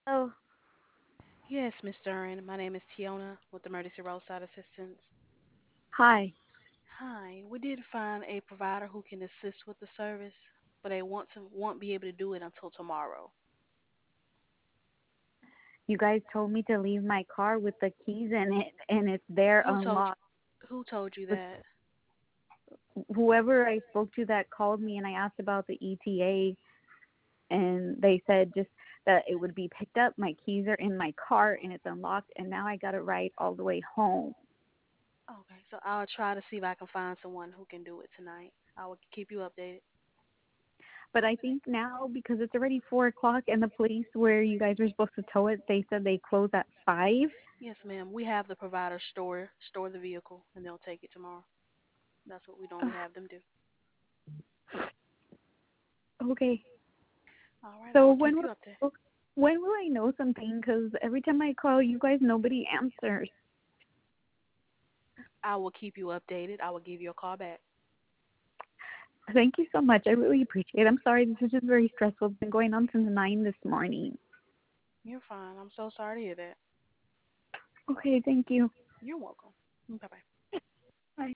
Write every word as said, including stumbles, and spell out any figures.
Oh, Yes, Miss Duran. My name is Tiona with Emergency Roadside Assistance. hi. Hi. We did find a provider who can assist with the service, but they want to won't be able to do it until tomorrow. You guys told me to leave my car with the keys in it, and it's there Who told unlocked. you, who told you With that? whoever I spoke to that called me, and I asked about the E T A, and they said just that it would be picked up. My keys are in my car, and it's unlocked, and now I got to ride all the way home. Okay, so I'll try to see if I can find someone who can do it tonight. I will keep you updated. But I think now, because it's already four o'clock, and the place where you guys were supposed to tow it, they said they close at five. Yes, ma'am. We have the provider store store the vehicle and they'll take it tomorrow. That's what we normally have them do. Okay. All right, So I'll keep when you updated. will when will I know something? Because every time I call you guys, nobody answers. I will keep you updated. I will give you a call back. Thank you so much. I really appreciate it. I'm sorry, this is just very stressful. It's been going on since nine this morning. You're fine. I'm so sorry to hear that. Okay, thank you. You're welcome. Bye bye.